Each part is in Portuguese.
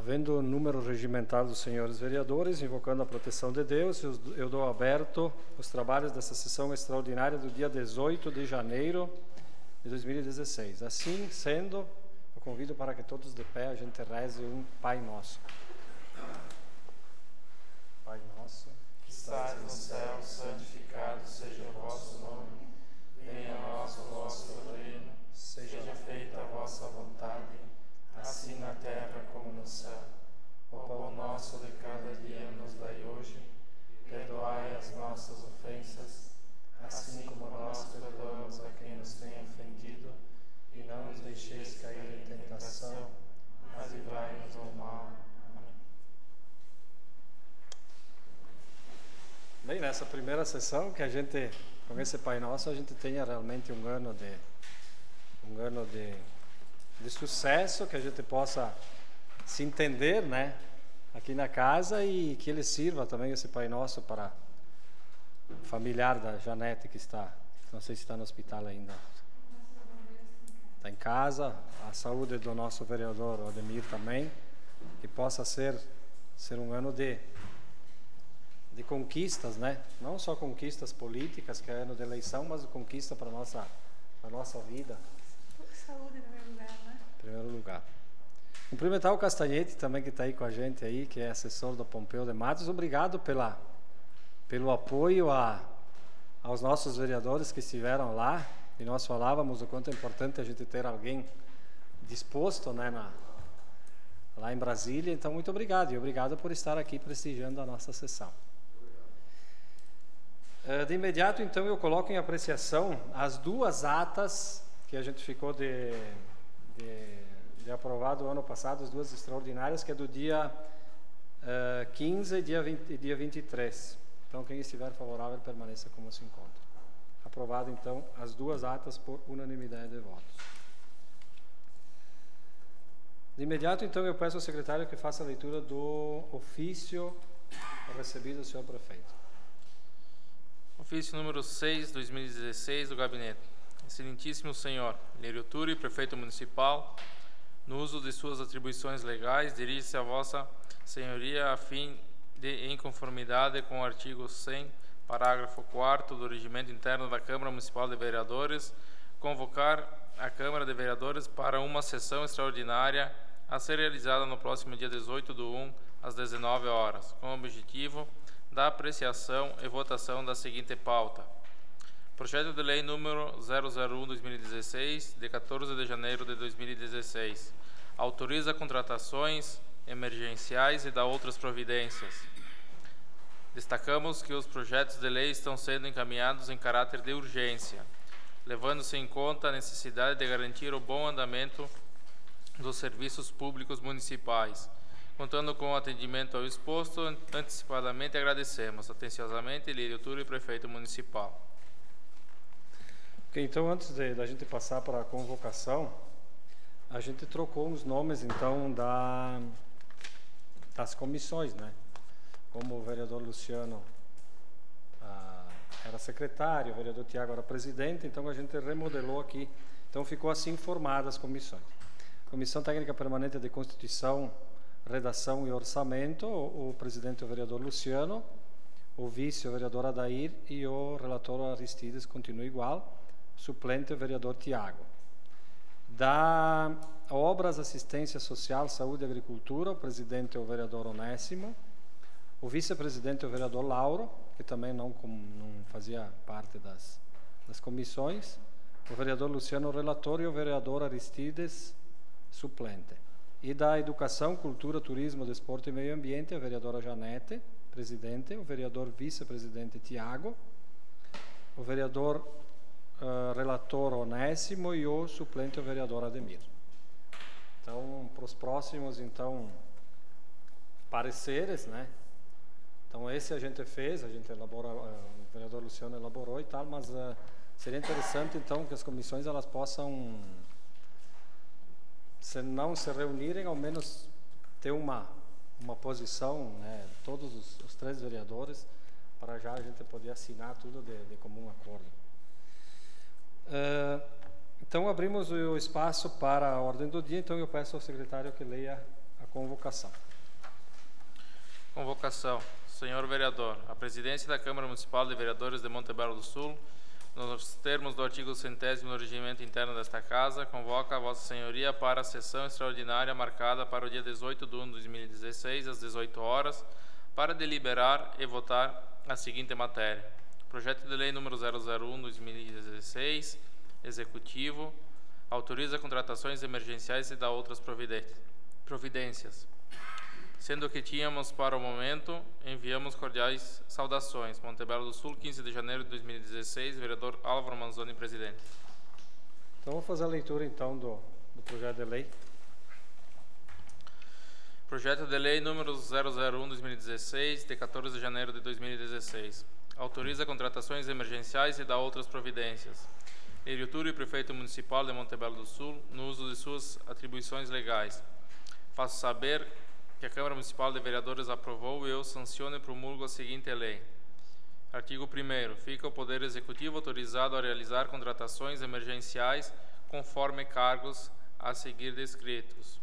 Havendo o número regimental dos senhores vereadores, invocando a proteção de Deus, eu dou aberto os trabalhos dessa sessão extraordinária do dia 18 de janeiro de 2016. Assim sendo, eu convido para que todos de pé a gente reze um Pai Nosso. Pai Nosso, que estás no céu, santificado seja o vosso nome. Venha a nós o vosso reino, seja feita a vossa vontade, assim na terra como no céu. O pão nosso de cada dia nos dai hoje. Perdoai as nossas ofensas, assim como nós perdoamos a quem nos tem ofendido. E não nos deixeis cair em tentação, mas livrai-nos do mal. Amém. Bem, nessa primeira sessão que a gente, com esse Pai Nosso, a gente tenha realmente um ano de sucesso, que a gente possa se entender, né, aqui na casa, e que ele sirva também esse Pai Nosso para o familiar da Janete, que está, não sei se está no hospital ainda, está em casa, a saúde do nosso vereador Ademir também, que possa ser um ano de conquistas, né, não só conquistas políticas, que é ano de eleição, mas conquista para a nossa vida. Saúde em primeiro lugar, né? Em primeiro lugar. Cumprimentar o Castanhete também, que está aí com a gente aí, que é assessor do Pompeu de Matos. Obrigado pelo apoio aos nossos vereadores que estiveram lá, e nós falávamos o quanto é importante a gente ter alguém disposto, né, lá em Brasília. Então, muito obrigado, e obrigado por estar aqui prestigiando a nossa sessão. De imediato, então, eu coloco em apreciação as duas atas que a gente ficou de aprovado o ano passado, as duas extraordinárias, que é do dia 15 e dia 23. Então, quem estiver favorável, permaneça como se encontra. Aprovado, então, as duas atas por unanimidade de votos. De imediato, então, eu peço ao secretário que faça a leitura do ofício recebido do senhor prefeito. Ofício número 6, 2016, do Gabinete. Excelentíssimo Senhor Lírio Turi, Prefeito Municipal, no uso de suas atribuições legais, dirige-se a Vossa Senhoria a fim de, em conformidade com o artigo 100, parágrafo 4º do Regimento Interno da Câmara Municipal de Vereadores, convocar a Câmara de Vereadores para uma sessão extraordinária a ser realizada no próximo dia 18/1, às 19 horas, com o objetivo da apreciação e votação da seguinte pauta. Projeto de Lei número 001/2016, de 14 de janeiro de 2016, autoriza contratações emergenciais e dá outras providências. Destacamos que os projetos de lei estão sendo encaminhados em caráter de urgência, levando-se em conta a necessidade de garantir o bom andamento dos serviços públicos municipais. Contando com o atendimento ao exposto, antecipadamente agradecemos. Atenciosamente, Lírio Turi, Prefeito Municipal. Então, antes da gente passar para a convocação, a gente trocou os nomes, então, das comissões, né? Como o vereador Luciano era secretário, o vereador Tiago era presidente, então a gente remodelou aqui. Então, ficou assim formadas as comissões. Comissão Técnica Permanente de Constituição, Redação e Orçamento, o presidente é o vereador Luciano, o vice o vereador Adair e o relator Aristides continua igual. Suplente o vereador Tiago. Da Obras, Assistência Social, Saúde e Agricultura, o presidente é o vereador Onésimo, o vice-presidente é o vereador Lauro, que também não fazia parte das comissões, o vereador Luciano, relator, e o vereador Aristides, suplente. E da Educação, Cultura, Turismo, Desporto e Meio Ambiente, a vereadora Janete, presidente, o vereador vice-presidente Tiago, o vereador relator Onésimo e o suplente o vereador Ademir. Então, para os próximos, então, pareceres, né? Então, esse a gente fez, a gente elaborou, o vereador Luciano elaborou e tal, mas seria interessante, então, que as comissões elas possam, se não se reunirem, ao menos ter uma posição, né? Todos os três vereadores, para já a gente poder assinar tudo de comum acordo. Então, abrimos o espaço para a ordem do dia. Então, eu peço ao secretário que leia a convocação. Convocação. Senhor vereador, a presidência da Câmara Municipal de Vereadores de Montebello do Sul, nos termos do artigo 100º do regimento interno desta Casa, convoca a Vossa Senhoria para a sessão extraordinária marcada para o dia 18 de 1 de 2016, às 18 horas, para deliberar e votar a seguinte matéria. Projeto de Lei número 001/2016, Executivo, autoriza contratações emergenciais e dá outras providências. Sendo que tínhamos, para o momento, enviamos cordiais saudações. Montebello do Sul, 15 de janeiro de 2016, vereador Álvaro Manzoni, presidente. Então, vou fazer a leitura, então, do projeto de lei. Projeto de Lei número 001/2016, de 14 de janeiro de 2016. Autoriza contratações emergenciais e dá outras providências. Lírio Túrio, prefeito municipal de Montebello do Sul, no uso de suas atribuições legais. Faço saber que a Câmara Municipal de Vereadores aprovou e eu sanciono e promulgo a seguinte lei. Artigo 1º. Fica o Poder Executivo autorizado a realizar contratações emergenciais conforme cargos a seguir descritos.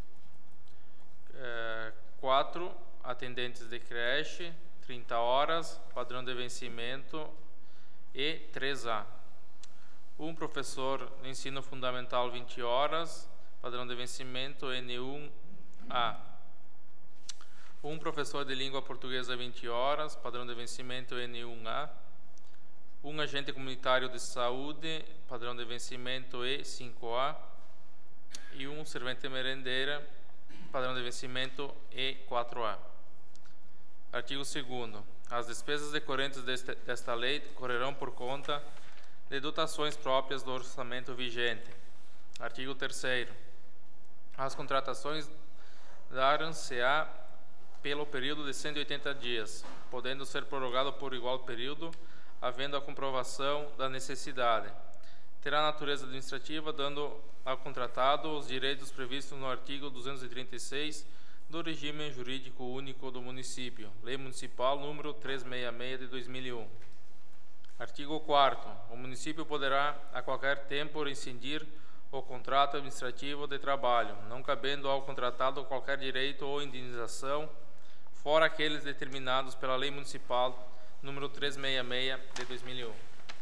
4. Atendentes de creche, 30 horas, padrão de vencimento e 3A. 1. Professor de ensino fundamental, 20 horas, padrão de vencimento N1A. 1. Professor de língua portuguesa, 20 horas, padrão de vencimento N1A. 1. Agente comunitário de saúde, padrão de vencimento E5A. E 1. Servente merendeira, padrão de vencimento E4A. Artigo 2º. As despesas decorrentes desta lei correrão por conta de dotações próprias do orçamento vigente. Artigo 3º. As contratações dar-se-á pelo período de 180 dias, podendo ser prorrogado por igual período, havendo a comprovação da necessidade. Terá natureza administrativa, dando ao contratado os direitos previstos no artigo 236 do Regime Jurídico Único do Município, Lei Municipal número 366 de 2001. Artigo 4º. O município poderá, a qualquer tempo, rescindir o contrato administrativo de trabalho, não cabendo ao contratado qualquer direito ou indenização, fora aqueles determinados pela Lei Municipal número 366 de 2001.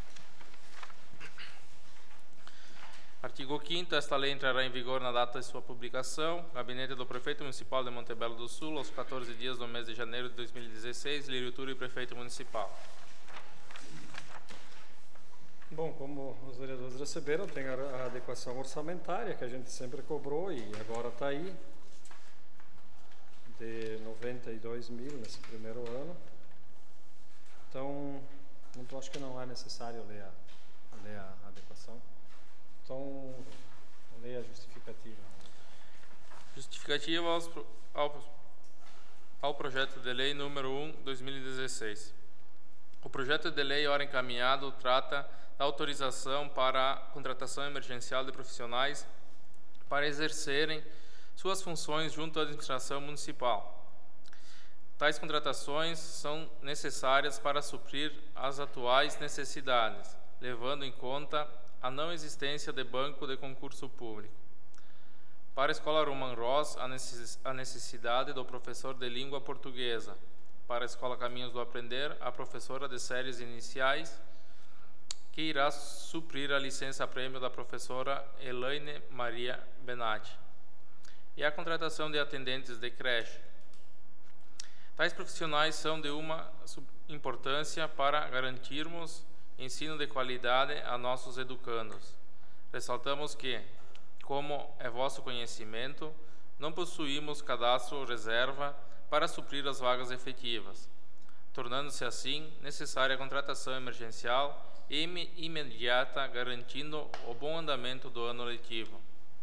Artigo 5º. Esta lei entrará em vigor na data de sua publicação. Gabinete do Prefeito Municipal de Montebello do Sul, aos 14 dias do mês de janeiro de 2016, Lírio Túrio, Prefeito Municipal. Bom, como os vereadores receberam, tem a adequação orçamentária, que a gente sempre cobrou e agora está aí, de 92 mil nesse primeiro ano. Então, acho que não é necessário ler a adequação. Então, leia a justificativa. Justificativa ao projeto de lei número 1/2016. O projeto de lei, ora encaminhado, trata da autorização para a contratação emergencial de profissionais para exercerem suas funções junto à administração municipal. Tais contratações são necessárias para suprir as atuais necessidades, levando em conta a não existência de banco de concurso público. Para a Escola Roman Ross, a necessidade do professor de língua portuguesa. Para a Escola Caminhos do Aprender, a professora de séries iniciais, que irá suprir a licença-prêmio da professora Elaine Maria Benatti. E a contratação de atendentes de creche. Tais profissionais são de uma importância para garantirmos ensino de qualidade a nossos educandos. Ressaltamos que, como é vosso conhecimento, não possuímos cadastro reserva para suprir as vagas efetivas, tornando-se assim necessária a contratação emergencial e imediata, garantindo o bom andamento do ano letivo.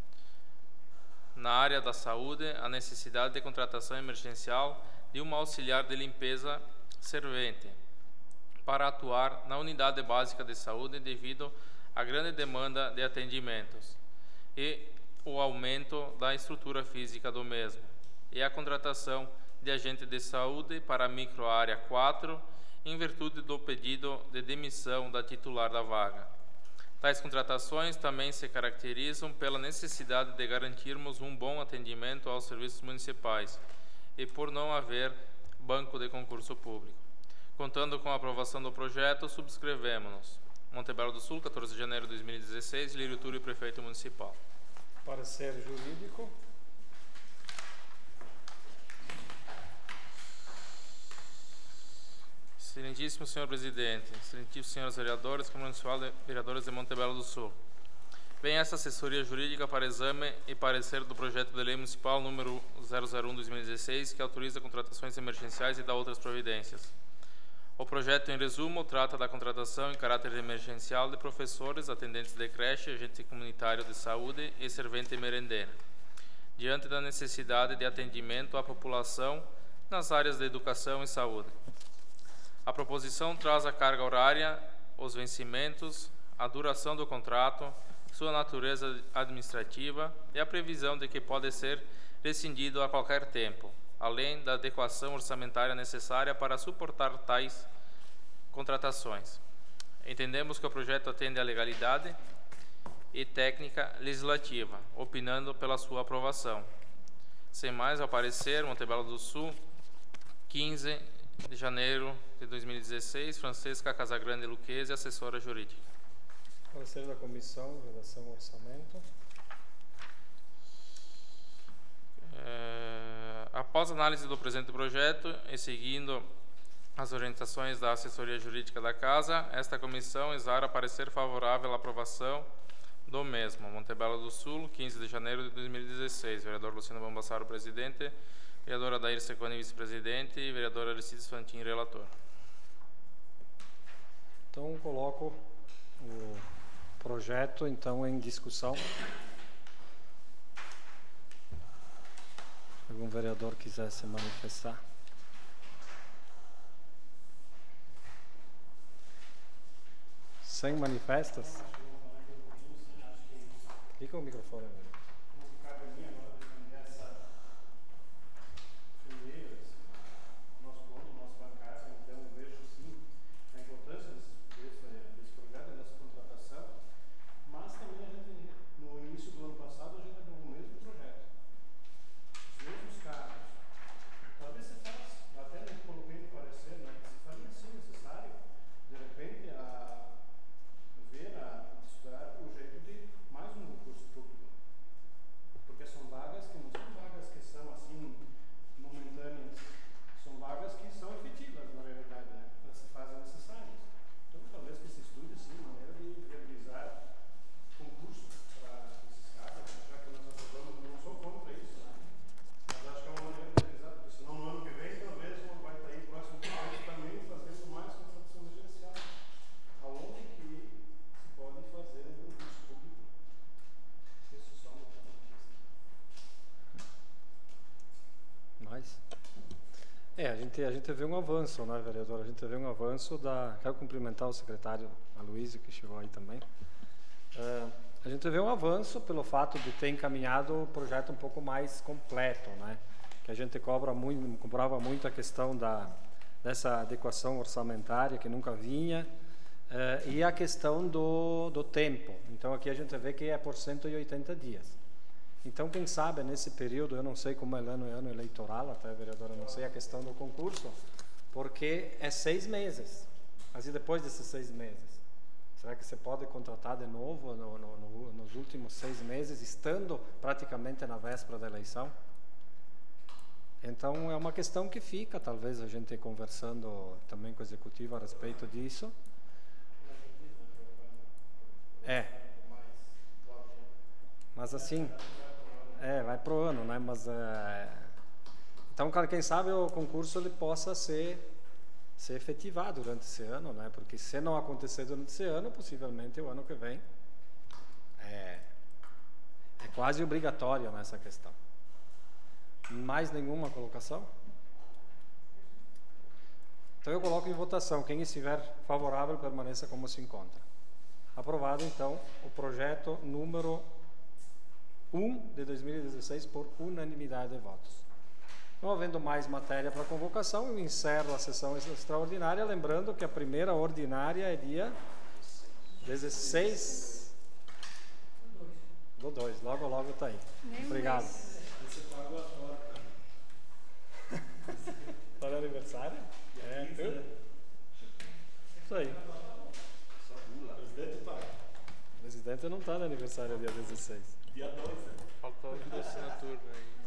Na área da saúde, a necessidade de contratação emergencial de uma auxiliar de limpeza servente, para atuar na unidade básica de saúde devido à grande demanda de atendimentos e o aumento da estrutura física do mesmo, e a contratação de agente de saúde para a microárea 4, em virtude do pedido de demissão da titular da vaga. Tais contratações também se caracterizam pela necessidade de garantirmos um bom atendimento aos serviços municipais e por não haver banco de concurso público. Contando com a aprovação do projeto, subscrevemos-nos. Montebello do Sul, 14 de janeiro de 2016, Lírio Túlio, Prefeito Municipal. Parecer jurídico. Excelentíssimo senhor presidente, excelentíssimos senhores vereadores, Câmara Municipal de Vereadores de Montebello do Sul. Vem esta assessoria jurídica para exame e parecer do projeto de lei municipal número 001/2016, que autoriza contratações emergenciais e dá outras providências. O projeto, em resumo, trata da contratação em caráter emergencial de professores, atendentes de creche, agente comunitário de saúde e servente merendeira, diante da necessidade de atendimento à população nas áreas de educação e saúde. A proposição traz a carga horária, os vencimentos, a duração do contrato, sua natureza administrativa e a previsão de que pode ser rescindido a qualquer tempo, além da adequação orçamentária necessária para suportar tais contratações. Entendemos que o projeto atende à legalidade e técnica legislativa, opinando pela sua aprovação. Sem mais, ao parecer, Montebello do Sul, 15 de janeiro de 2016, Francesca Casagrande Luquezzi, assessora jurídica. Parecer da comissão, redação e orçamento. Após análise do presente projeto e seguindo as orientações da assessoria jurídica da Casa, esta comissão exara parecer favorável à aprovação do mesmo. Montebello do Sul, 15 de janeiro de 2016. Vereador Luciano Bambassaro, presidente. Vereadora Dair Secone, vice-presidente, e vereadora Aristides Fantin, relator. Então, coloco o projeto então em discussão. Se algum vereador quiser se manifestar. Sem manifestas? Liga o microfone, velho. A gente vê um avanço, né, vereador? A gente vê um avanço da... Quero cumprimentar o secretário Aloysio, que chegou aí também. A gente vê um avanço pelo fato de ter encaminhado o projeto um pouco mais completo, né? Que a gente cobrava muito a questão dessa adequação orçamentária, que nunca vinha, e a questão do tempo. Então, aqui a gente vê que é por 180 dias. Então, quem sabe, nesse período, eu não sei como é ano eleitoral, até, vereadora, eu não sei a questão do concurso, porque é 6 meses. Mas e depois desses 6 meses? Será que você pode contratar de novo nos últimos 6 meses, estando praticamente na véspera da eleição? Então, é uma questão que fica, talvez, a gente conversando também com o Executivo a respeito disso. Mas assim... vai pro ano, né? Mas então, cara, quem sabe o concurso ele possa ser efetivado durante esse ano, né? Porque se não acontecer durante esse ano, possivelmente o ano que vem é quase obrigatório nessa questão. Mais nenhuma colocação? Então eu coloco em votação. Quem estiver favorável permaneça como se encontra. Aprovado então o projeto número 1 de 2016 por unanimidade de votos. Não havendo mais matéria para convocação, eu encerro a sessão extraordinária, lembrando que a primeira ordinária é dia 16 do 2, logo logo tá aí. Obrigado. Você pagou a torta. Tá no aniversário? É, tu? Isso aí. O presidente paga. O presidente não tá no aniversário dia 16. Dia 2, né? Faltou a assinatura aí.